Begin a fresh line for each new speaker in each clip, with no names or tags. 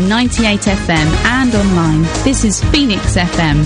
on 98 FM and online. This is Phoenix FM.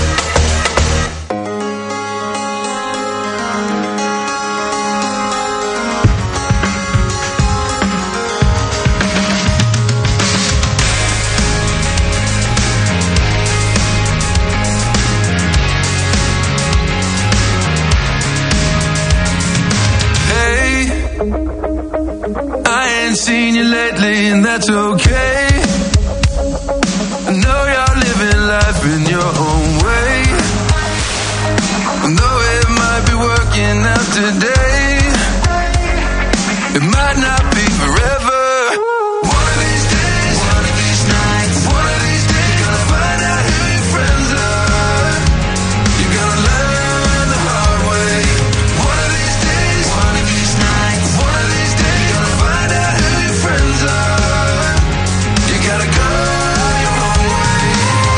Seen you lately and that's okay. I know you're living life in your own way. Though it might be working out today, it might not be forever. One of these days, one of these nights, one of these days, gonna find out who your friends are. You're gonna learn the hard way. One of these days, one of these nights, one of these days, gonna find out who your friends are. You gotta go your own way.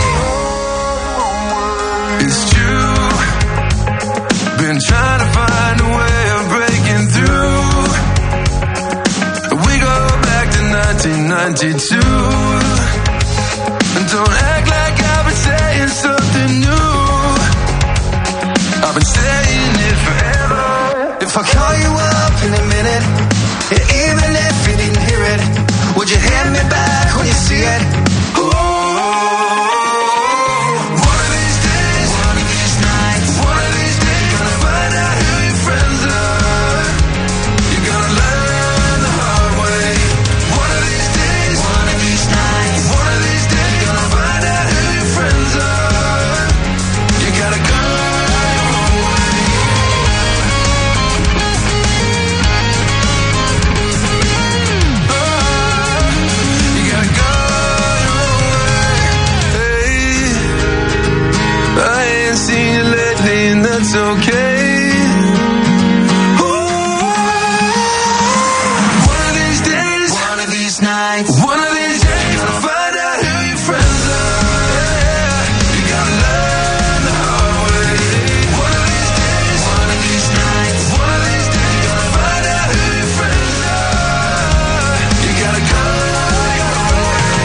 It's true. Been trying to find a way of breaking through. We go back to 1992. And don't act like I've been saying something new. I've been saying it forever. If I call you up in a minute, even if you didn't hear it, would you hand me back when you see it? Ooh. One of these days, one of these nights, one of these days, gonna find out who your friends are. You're gonna learn the hard way. One of these days, one of these nights, one of these days, gonna find out who your friends are. You gotta go your own way. You gotta go your own way. Hey, I ain't seen you lately and that's okay. One of these days, one of these nights, one of these days, gonna find out who your friends are. Yeah, you gotta learn the hard way. One of these days, one of these nights, one of these days, gonna find out who your friends are. You gotta go your own way.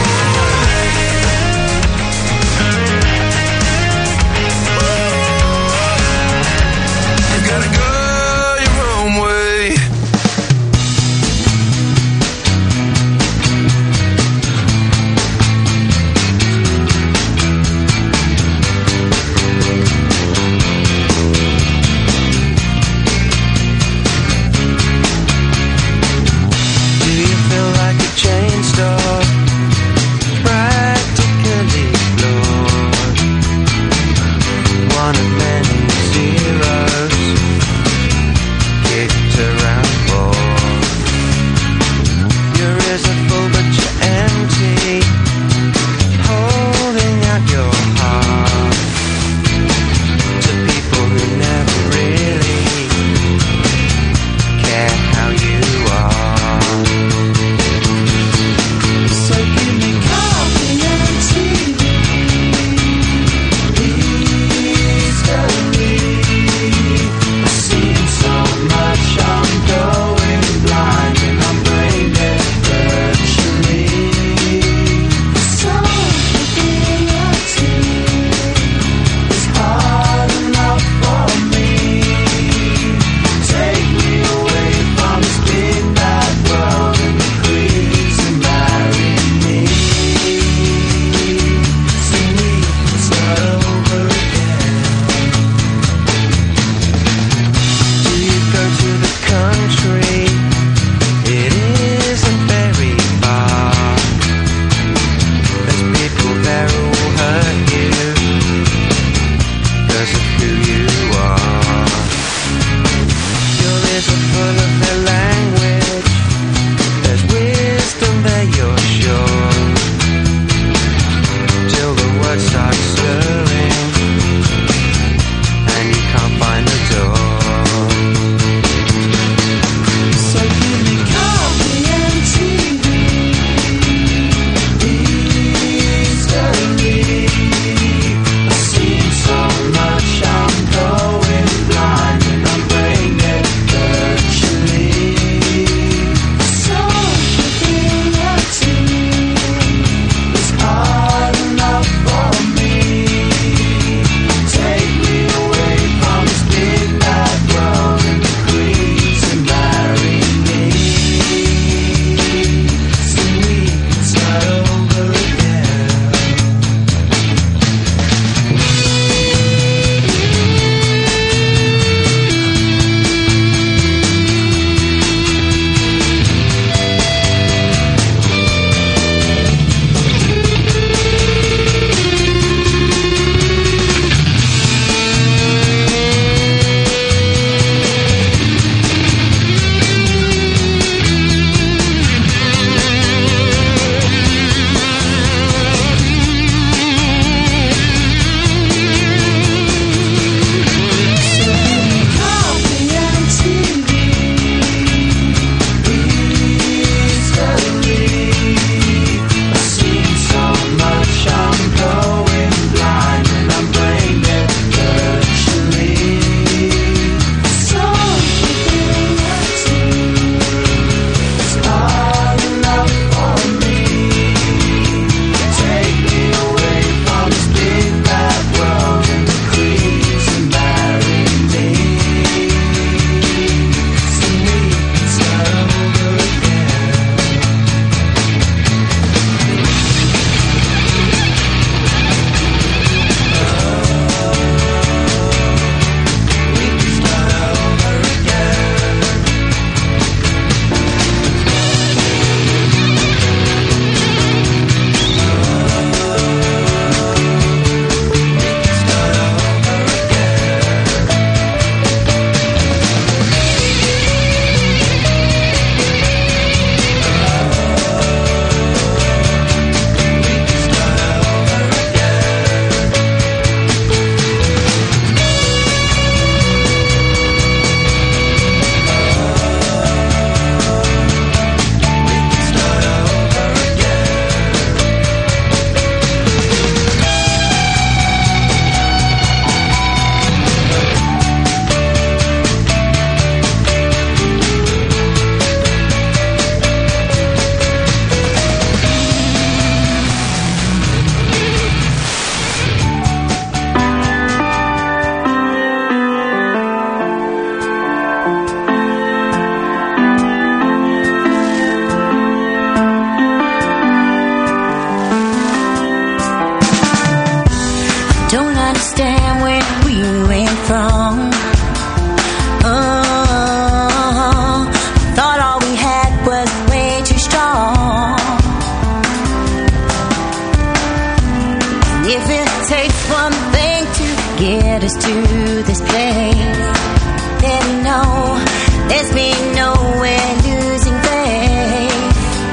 get us to this place. Let me know, there's been no way losing faith.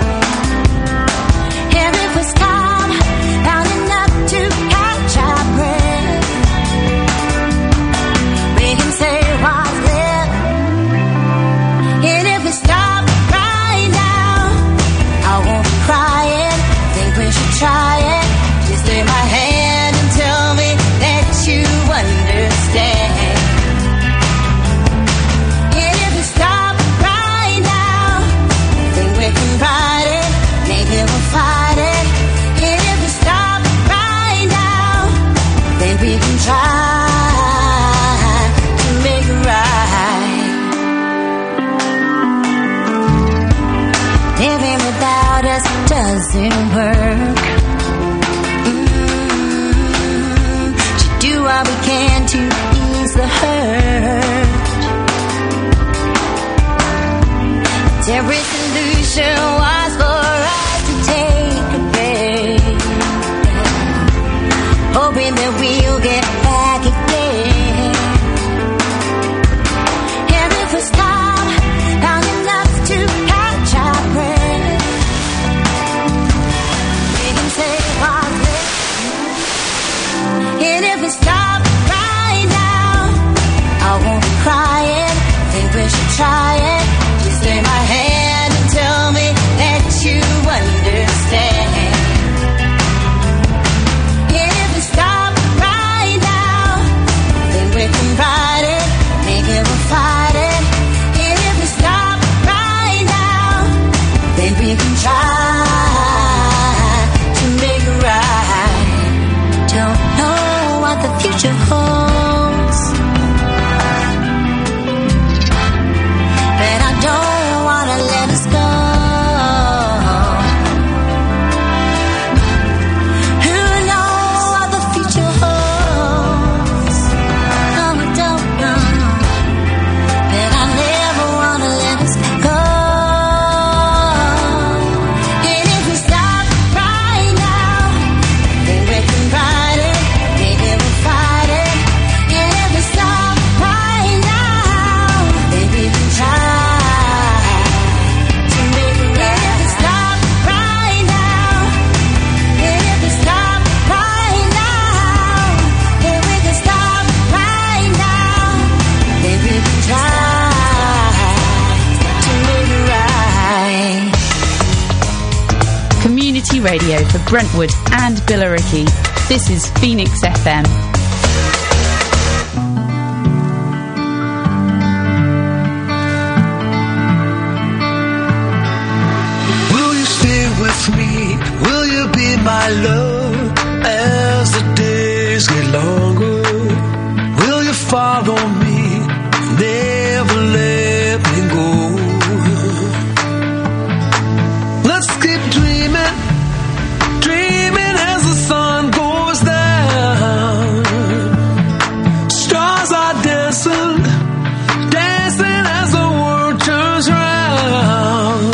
And if we stop long enough to catch our breath, we can say what's left. And if we stop right now, I won't be crying. Think we should try it. Just take my hand and tell me that you understand. And if we stop right now, think we can ride it. Maybe we'll fight it. And if we stop right now, then we can try to make it right. Living without us doesn't work. Do what we can to ease the hurt. Every solution was for us to take a break, hoping that we'll get back again. And if we stop long enough to catch our breath, we can say what's left. And if we stop right now, I won't be crying. Think we should try it. Just take my hand and tell me that you understand. And if we stop right now, then we can ride it. Maybe we'll fight it. And if we stop right now, then we can try to make it right. Don't know what the future holds, but I don't want to let us go. Who knows what the future holds? No, I don't know, but I never want to let us go. And if we stop right now, then we can ride it. Maybe we'll fight it. And if we stop right now, then we can try to make it right. If we stop right now, and if we stop right now, then we can stop right now, then we can try to make it right.
Community radio for Brentwood and Billericay. This is Phoenix FM.
Will you stay with me? Will you be my love as the days get longer? Will you follow me? Never let me go. Let's keep dreaming, dreaming as the sun goes down. Stars are dancing, dancing as the world turns round.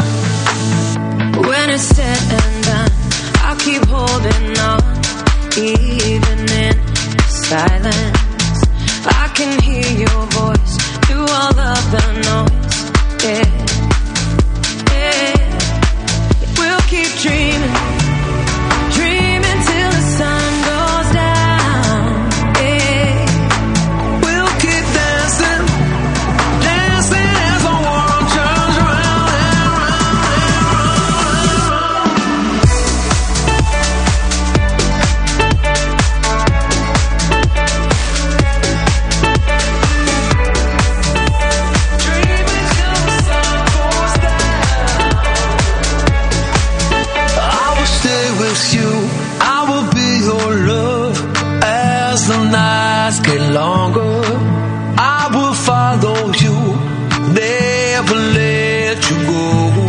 When it's said and done, I'll keep holding on, even in silence. I can hear your voice through all of the noise. Yeah, yeah. We'll keep dreaming, dreaming till the sun goes down. Yeah,
We'll keep dancing, dancing as the world turns round and dreaming till the sun goes down. I will stay with you, I will be your love as the nights get longer. I will follow you, never let you go.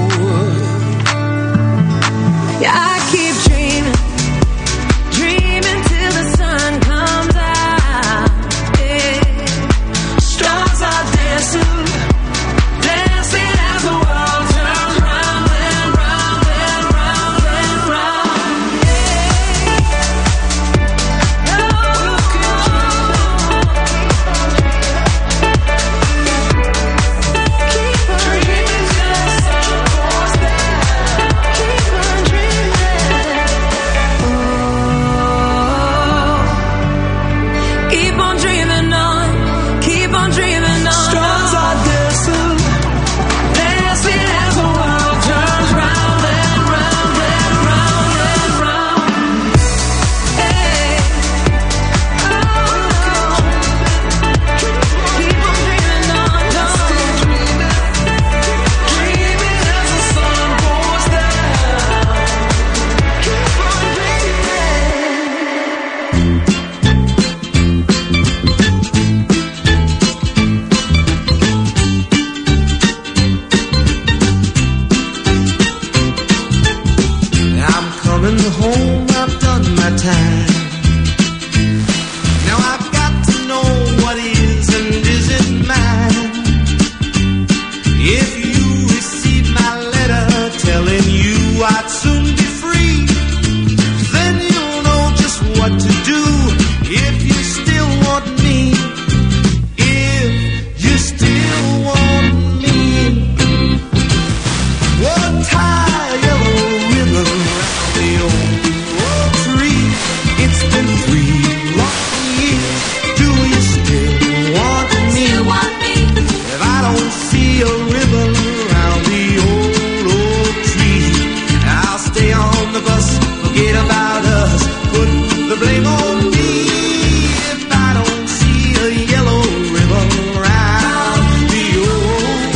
yeah. I keep dreaming, dreaming till the sun comes out. Yeah.
Stars are dancing, dancing as the world turns round and round and round and round. Yeah. We'll keep dreaming.
what to do if you still want me. If you still want me. We'll tie a yellow ribbon around the old tree. It's been 3 long years. Do you still want me? If I don't see a ribbon around the old tree, I'll stay on the bus, forget about us, put the blame on me. If I don't see a yellow ribbon around the old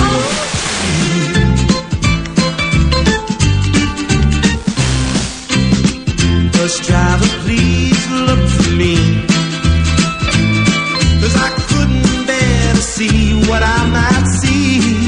tree. Bus driver, please look for me, 'cause I couldn't bear to see what I might see.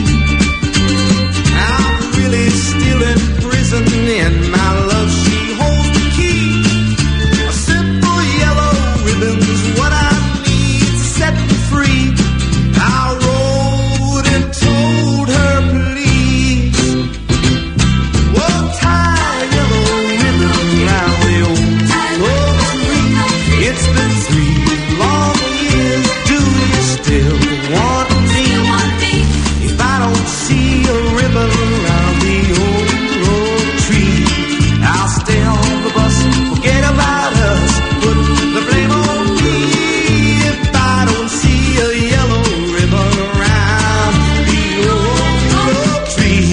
I'm really still in prison, and my love, she holds the key. A simple yellow ribbon's what I need to set me free. I wrote and told her, please, we'll tie a yellow ribbon around the old tree. It's been 3 long years. Do you still want me? If I don't see a ribbon around the old tree, I'll stay on the bus, forget about us, put the blame on me. If I don't see a yellow ribbon around the old tree.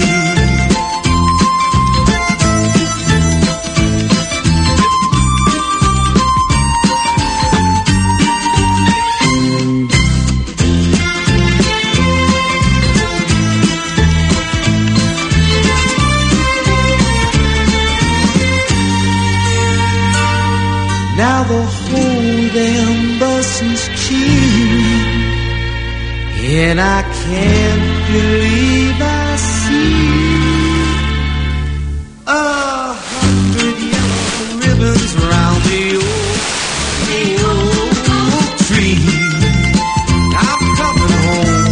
Now the whole damn bus is cheering, and I can't believe I see 100 yellow ribbons around the old tree. I'm coming home.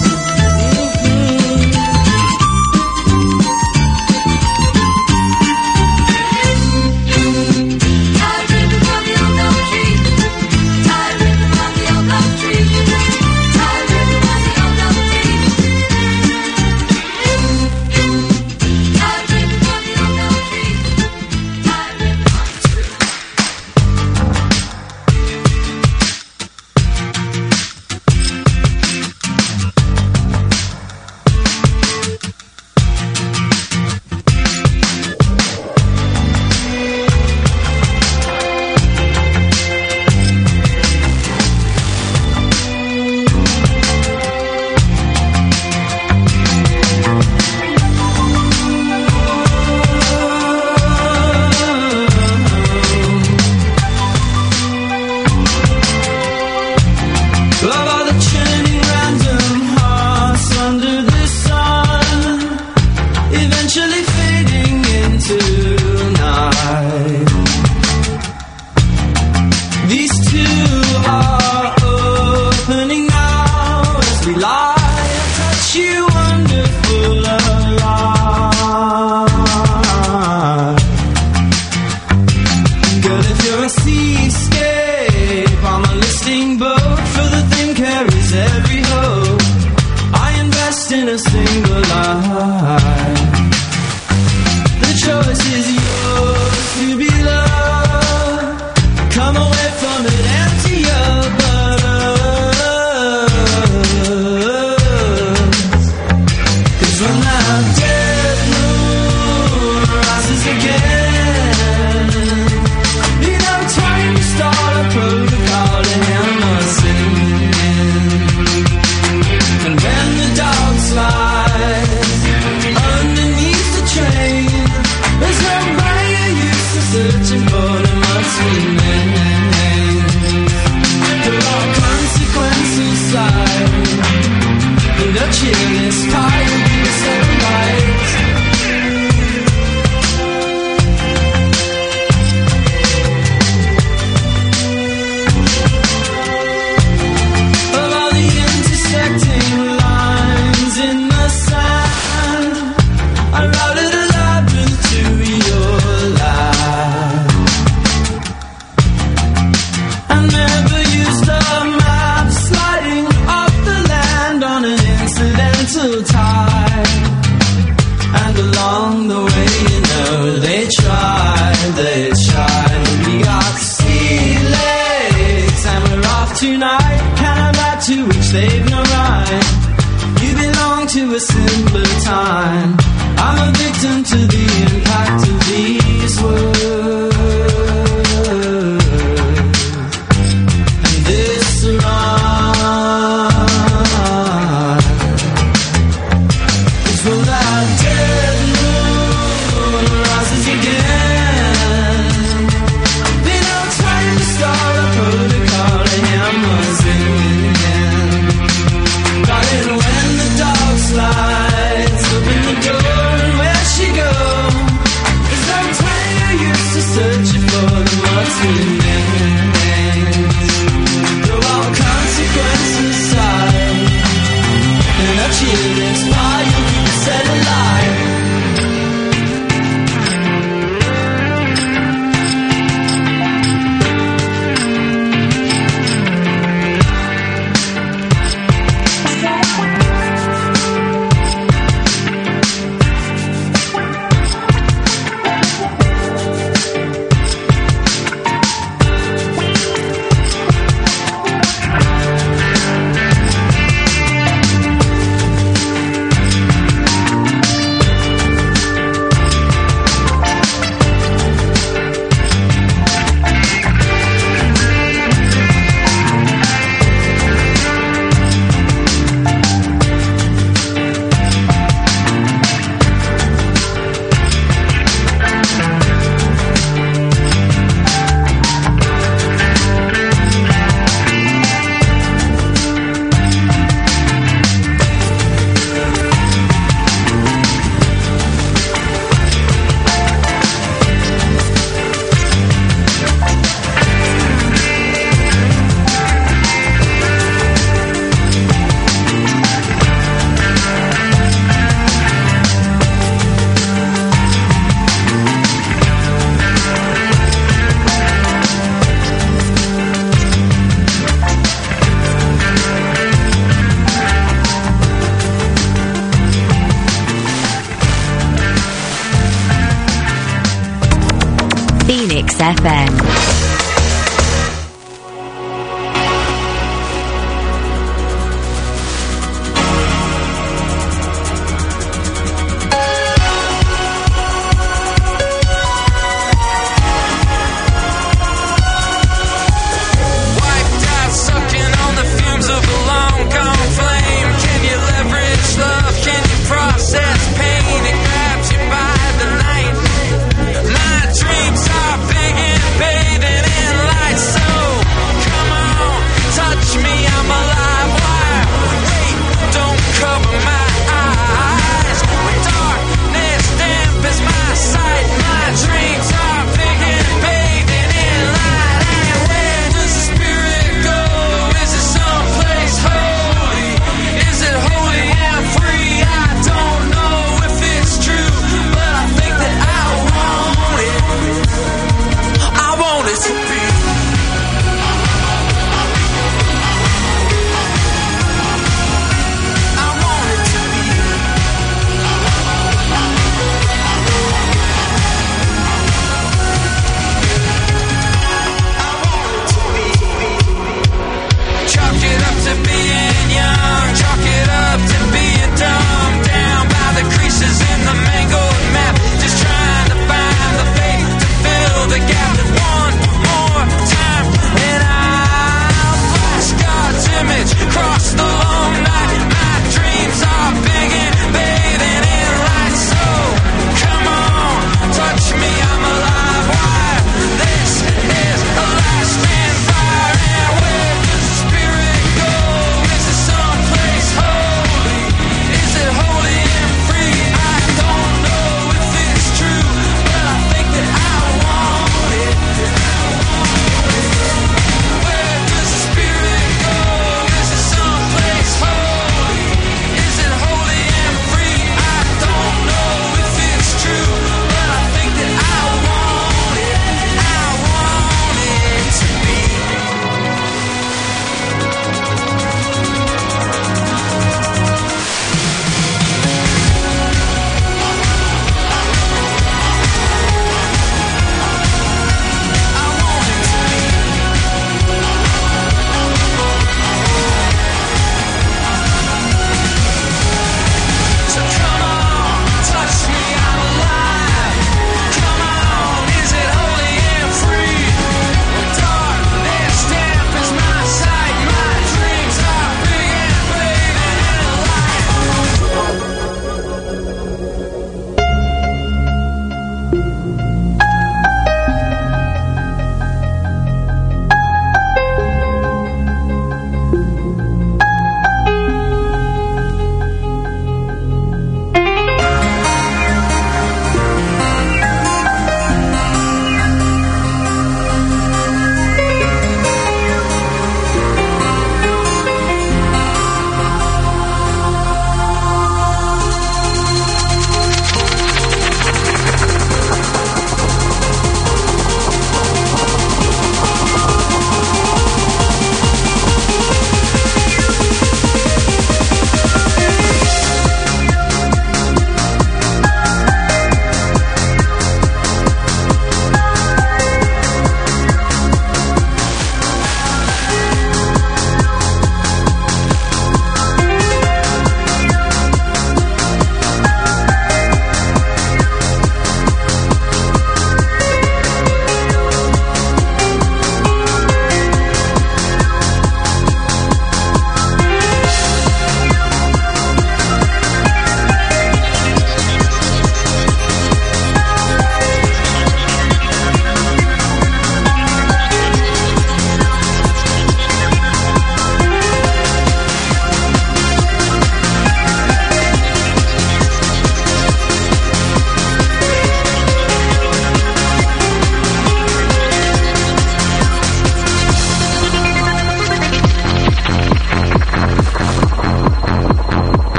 Searching for the must remain.
slave nor rhyme. You belong to a simpler time. I'm a victim to the impact of these words. And this rhyme is from that dead moon rises again. Been out trying to start a protocol and hammers in hand. Got it when the dog slides, open the door and where she go. There's no time you're used to searching for the what's remains. Throw all consequences aside, and a children's fire we set alight.
Phoenix FM.
Dreams are big and baby.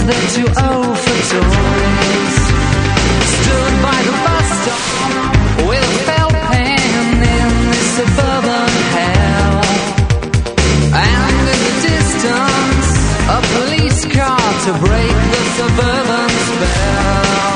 they're too old for toys. Stood by the bus stop with a felt pen in this suburban hell. And in the distance, a police car to break the suburban spell.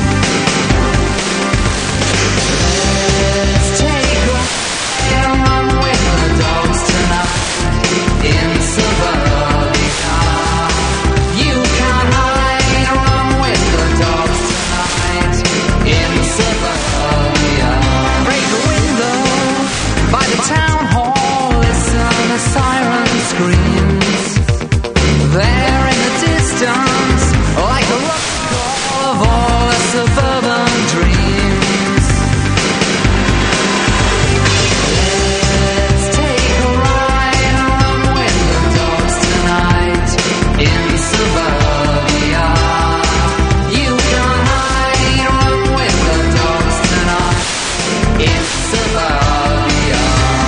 Let's take a run with the dogs tonight in suburbia. You can hide, run with the dogs tonight in suburbia. Break a window by the town hall, listen a siren screams. There in the distance, like a rock call of all the suburban dreams. Let's take a ride and run with the dogs tonight in suburbia. You can hide, run with the dogs tonight in suburbia.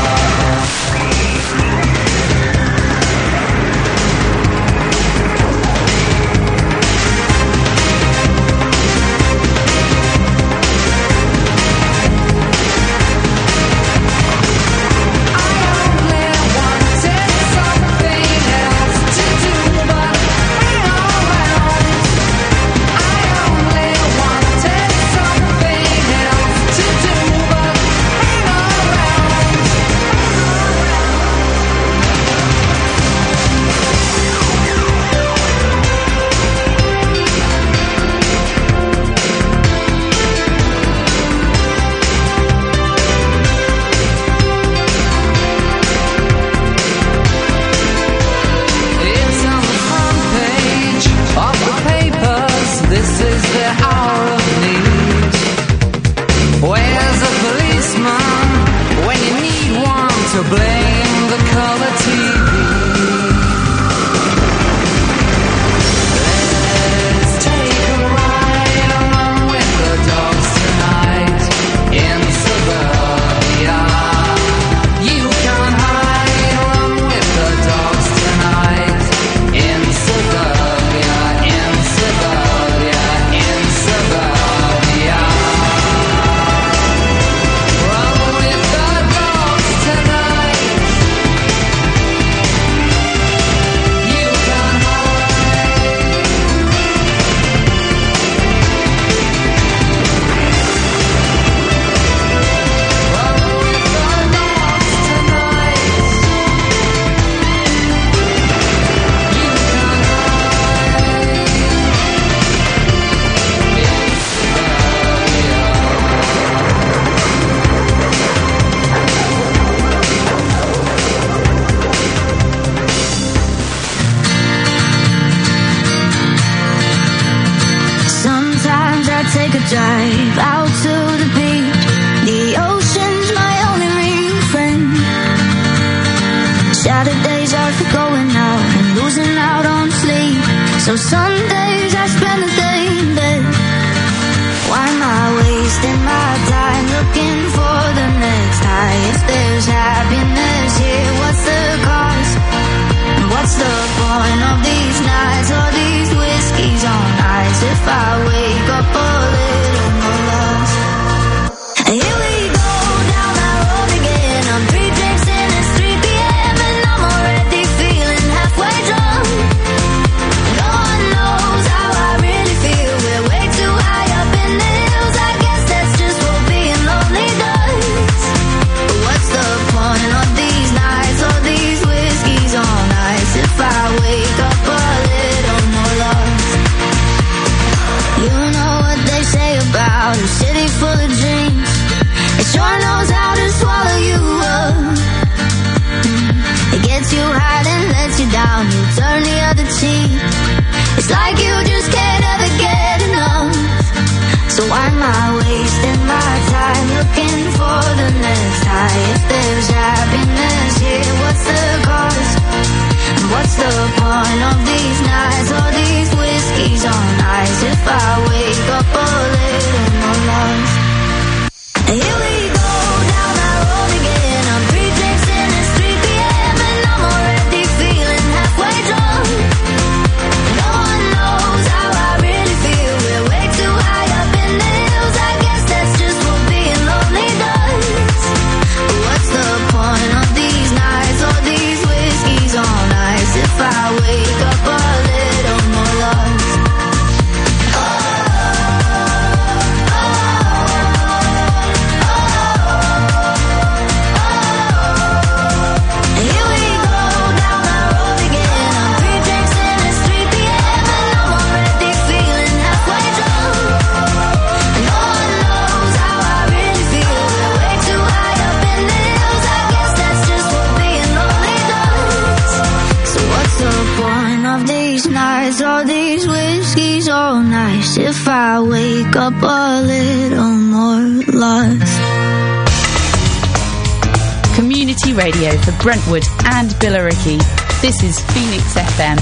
It's on the front page of the papers. This is the hour of need. Where's a policeman when you need one to blame the color TV? Let's take a ride and run with the dogs tonight in suburbia. You can hide, run with the dogs tonight in suburbia, in suburbia, in suburbia. Run with the dogs tonight. You can hide. Run with the dogs tonight. You can
Sometimes I take a drive out to the beach. The ocean's my only real friend. Saturdays are for going out and losing out on sleep. So Sundays I spend the day in bed. Why am I wasting my time looking for the next high? If there's happiness here, what's the cost? And what's the point of these nights or these whiskeys on ice if I wake up a little more lost? Here we go down that road again. I'm 3 drinks in, it's 3 p.m. and I'm already feeling halfway drunk. No one knows how I really feel. We're way too high up in the hills. I guess that's just what being lonely does. But what's the point of these nights or these whiskeys on ice if I wake up a little more lost? You know what they say about a city full of dreams. It sure knows how to swallow you up. It gets you high and lets you down. You turn the other cheek. It's like you just can't ever get enough. So why am I wasting my time looking for the next high? If there's happiness here, what's the cost? And what's the point of these nights or these whiskeys on ice if I wake up a little more lost? Here we go down that road again. I'm 3 drinks in, it's 3 p.m. and I'm already feeling halfway drunk. No one knows with all these whiskeys all nice if I wake up a little more lost.
Community radio for Brentwood and Billericay. This is Phoenix FM.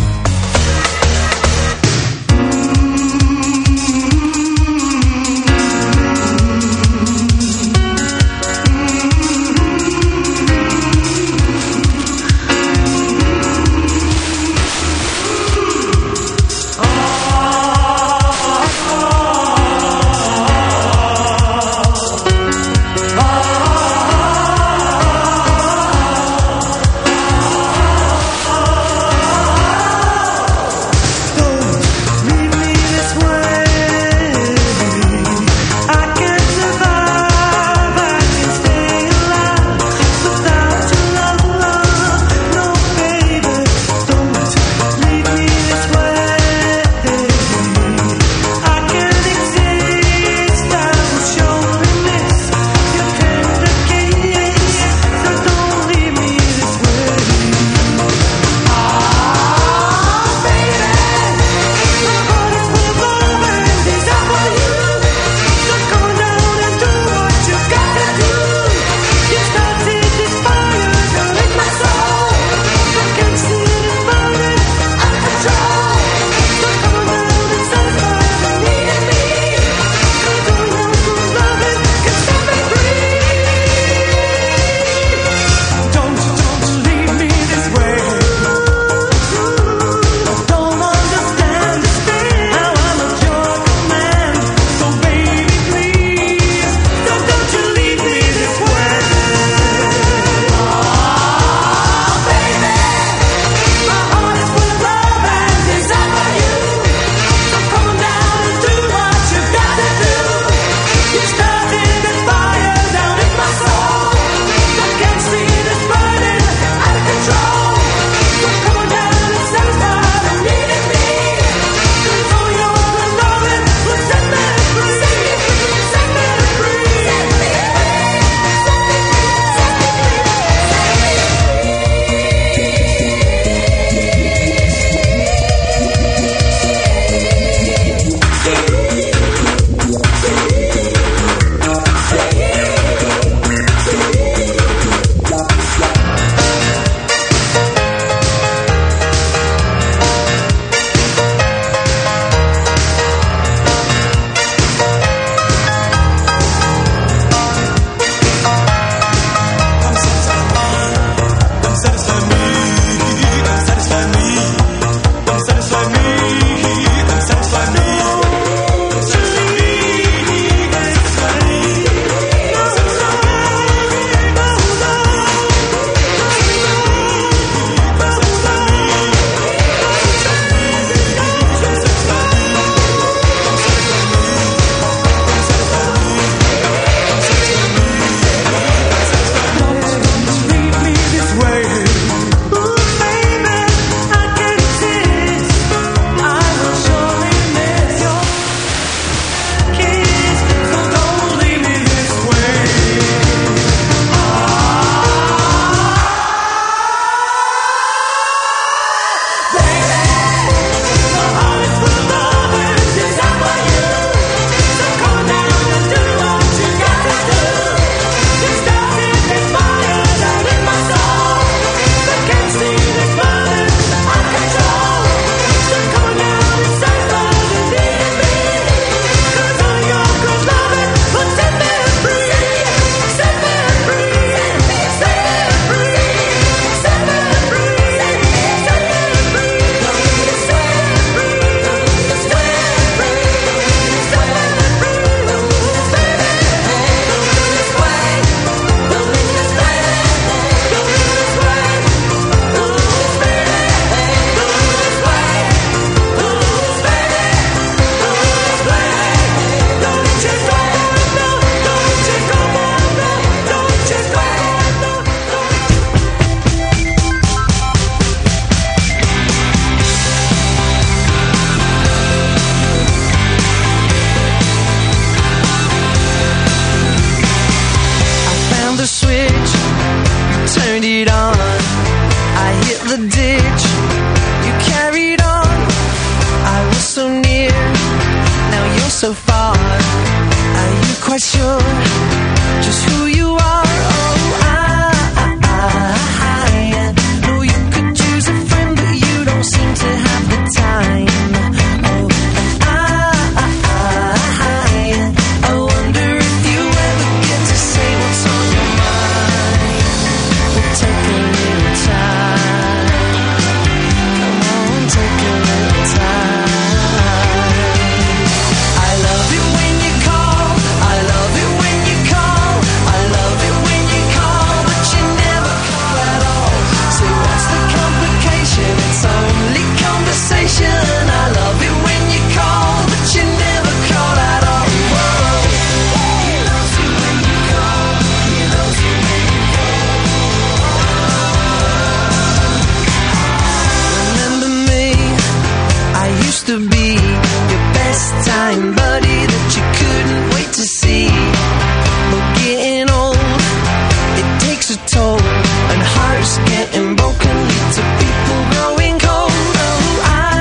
used to be your best time buddy that you couldn't wait to see. But getting old, it takes a toll, and hearts getting broken lead to people growing cold. Oh,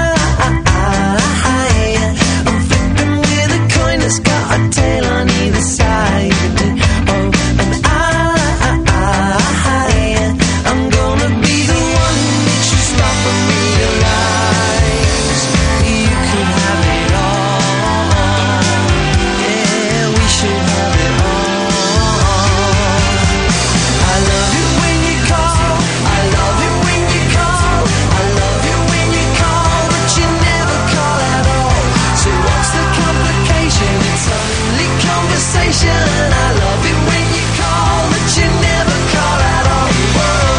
I'm flipping with a coin that's got a tail on either side. Oh, and I'm gonna be the one that you stop and realize you can have it all. Yeah, we should have it all. I love it when you call, I love it when you call, I love it when you call, but you never call at all. So what's the complication? It's only conversation. I love it when you call, but you never call at all. Whoa.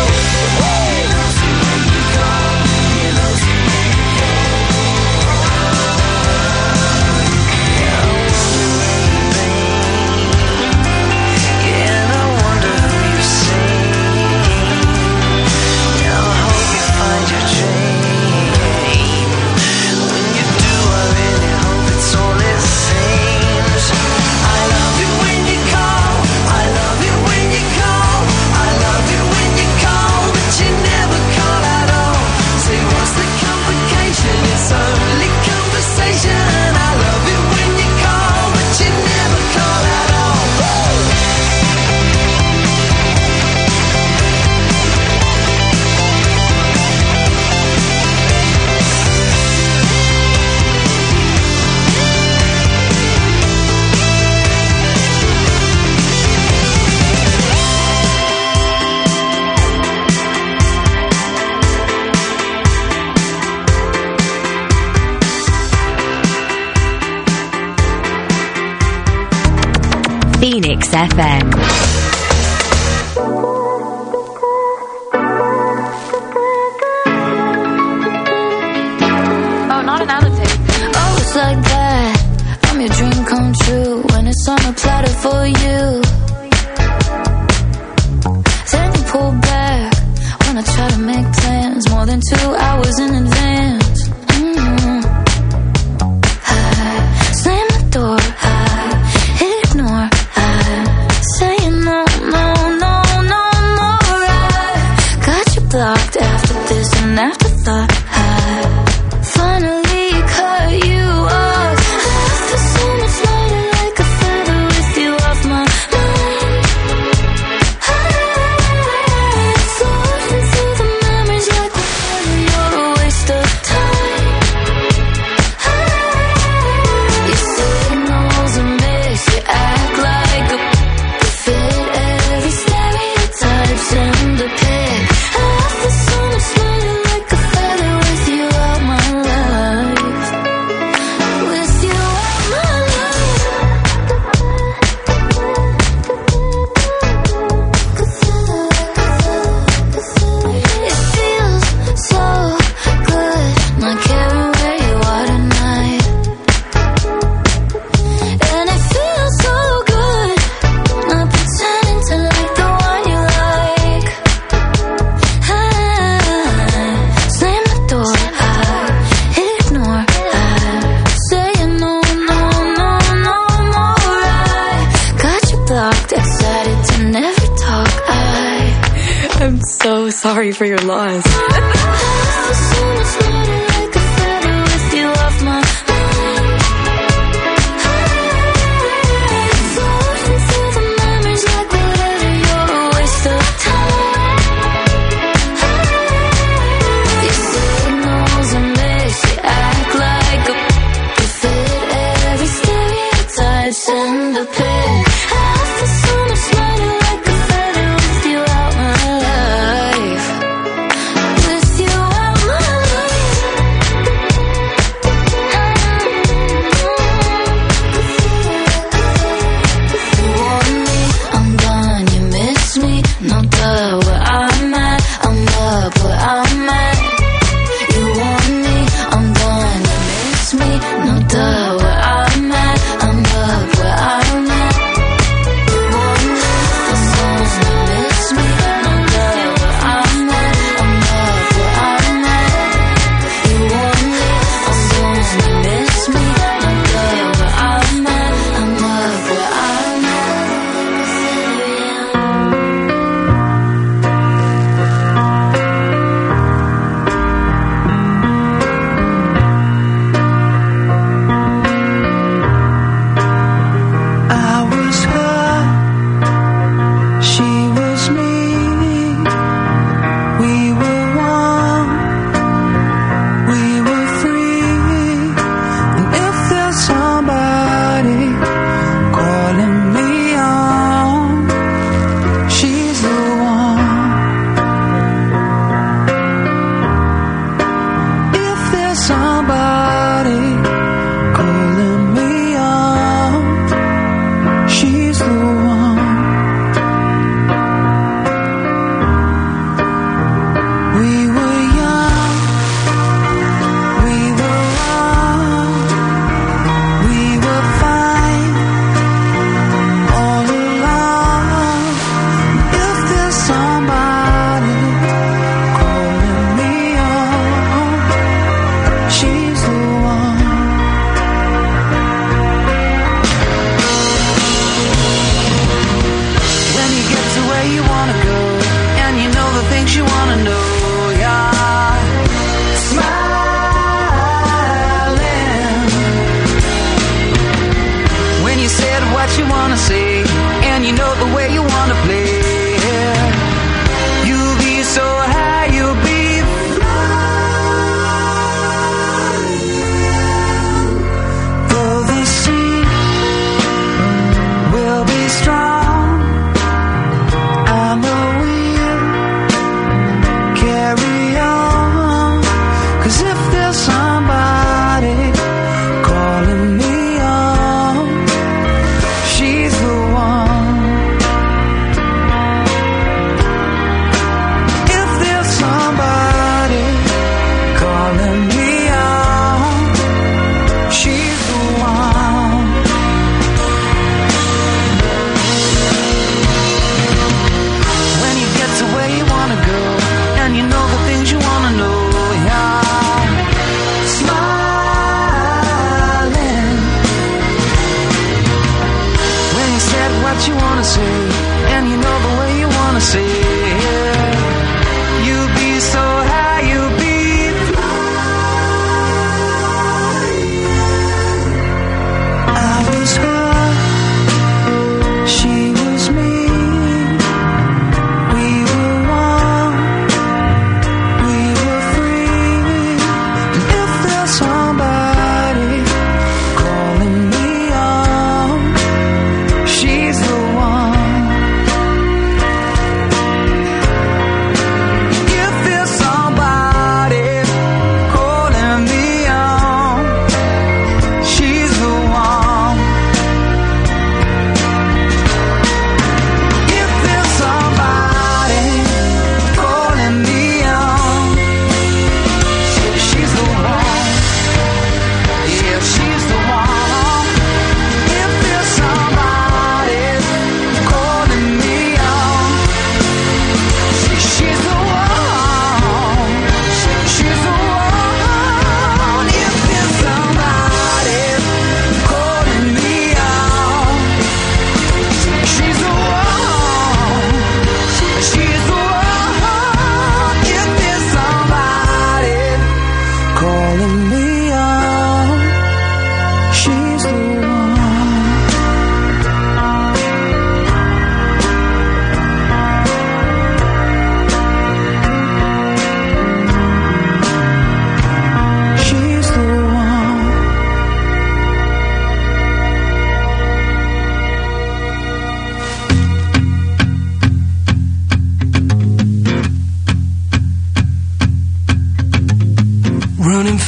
Yeah, I wonder who you see. Yeah, I hope you find your dream. When you do, I really hope it's all it seems. I love it when you call, I love it when you call, I love it when you call, but you never call at all. Say, what's the complication? It's only conversation. I love it when you call, but you never call at all.
Phoenix FM.
Oh, not another tape.
Oh, it's like that. I'm your dream come true when it's on a platter for you. Then you pull back when I try to make plans more than 2 hours in advance. I slam the door, I ignore, I say no, no, no, no more. I got you blocked after this and afterthought. I finally cut you off. I feel so much lighter, like a feather with you off my mind. I float into the memories like whatever, you're a waste of time. You signals a miss, you act like a fit every stereotype, send a pic. I feel so much lighter, like a feather with you out my life. With you out my life. It feels so good, not caring where you are tonight. And it feels so good, not pretending to like the one you like. I slam the door, I ignore, I say no, no, no, no more. I got you blocked, excited to never talk.
I'm so sorry for your loss.
I feel so much lighter, like a feather with you off my mind. I float into the memories like whatever, you're a waste of time. Your signals a miss, you act like a fit every stereotype, send a pic. I feel so much lighter, like a feather with you out my life. With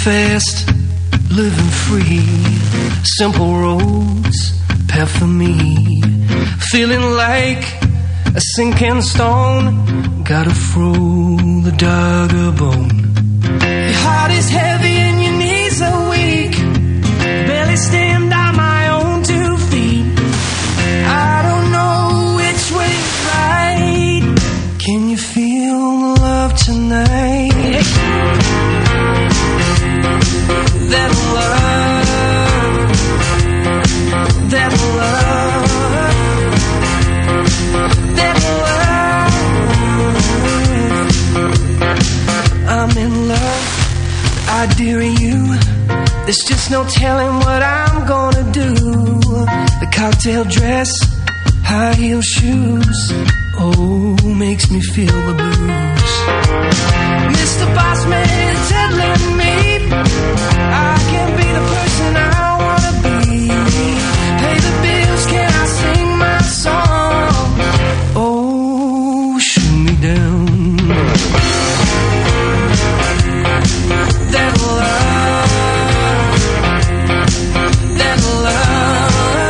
fast, living free, simple roads, path for me, feeling like a sinking stone, gotta throw the dagger bone. Your heart is heavy and your knees are weak, barely stand on my own 2 feet. I don't know which way's right. Can you feel the love tonight? That love, that love, that love. I'm in love, I dare you. There's just no telling what I'm gonna do. The cocktail dress, high heel shoes, oh, makes me feel the blues. Mr. Bossman telling me I can be the person I wanna be. Pay the bills, can I sing my song? Oh, shoot me down. That love, that love,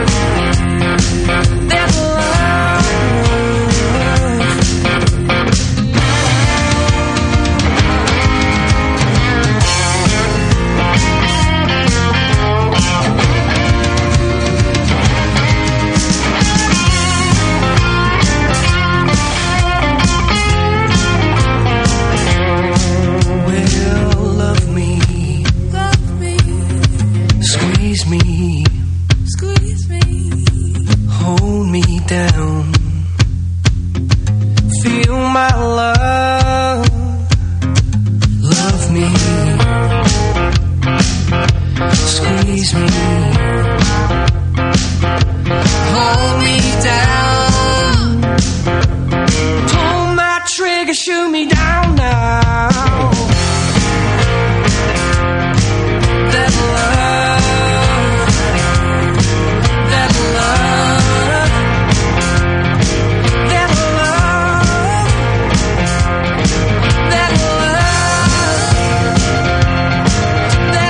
that love. Squeeze me, hold me down, feel my love, love me, squeeze me, hold me down, pull my trigger, shoot me down now. That love, that love, that love, that love, that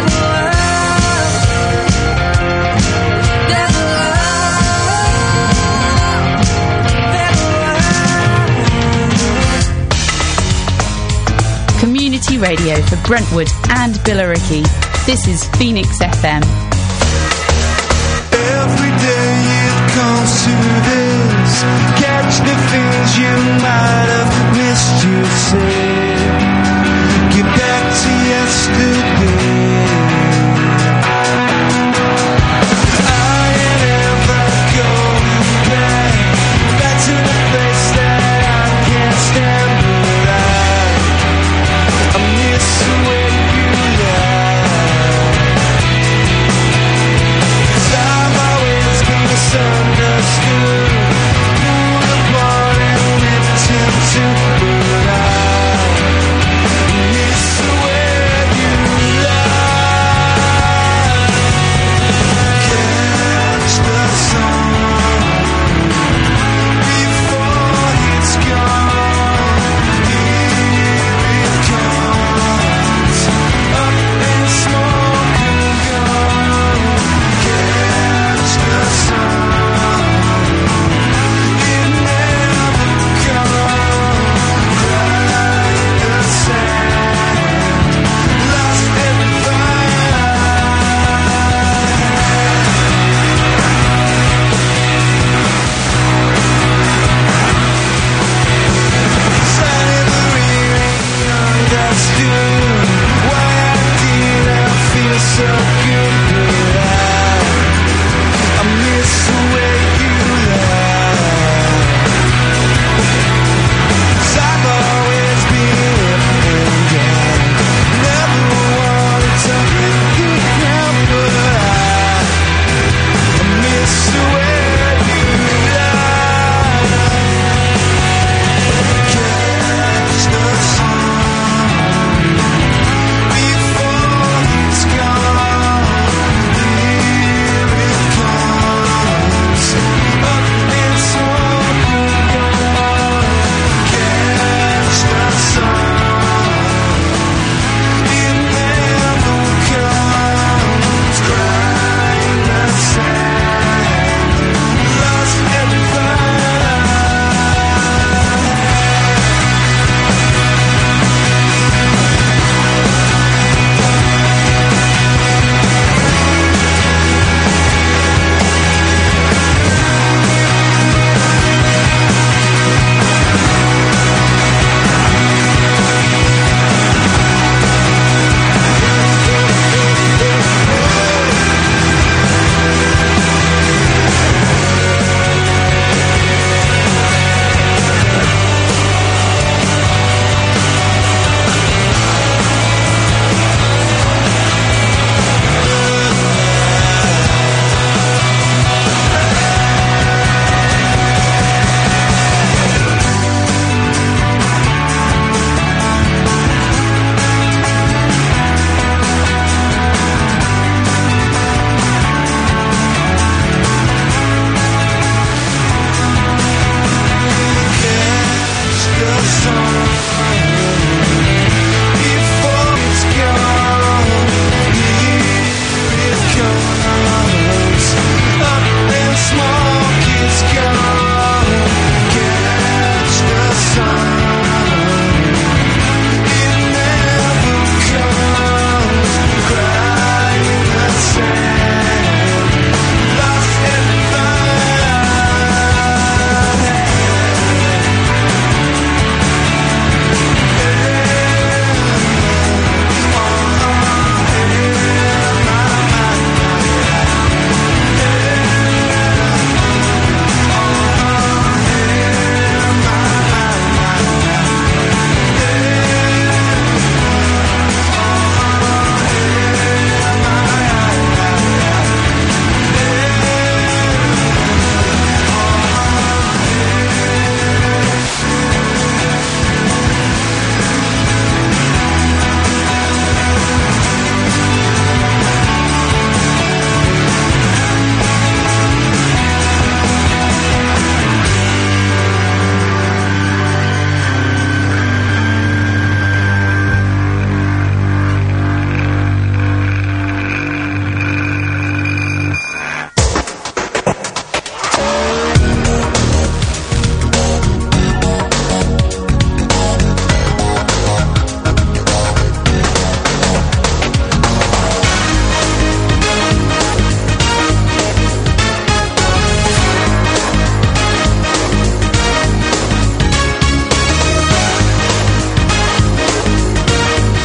love, that love.
Community radio for Brentwood and Billericay. This is Phoenix FM.
Every day it comes to this, catch the things you might have missed, you say, get back to yesterday. I ain't ever going back to the place that I can't stand, but I miss the way you lie. 'Cause I've always been misunderstood, pulled apart and ripped into, but I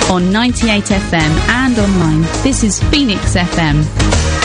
on 98 FM and online. This is Phoenix FM.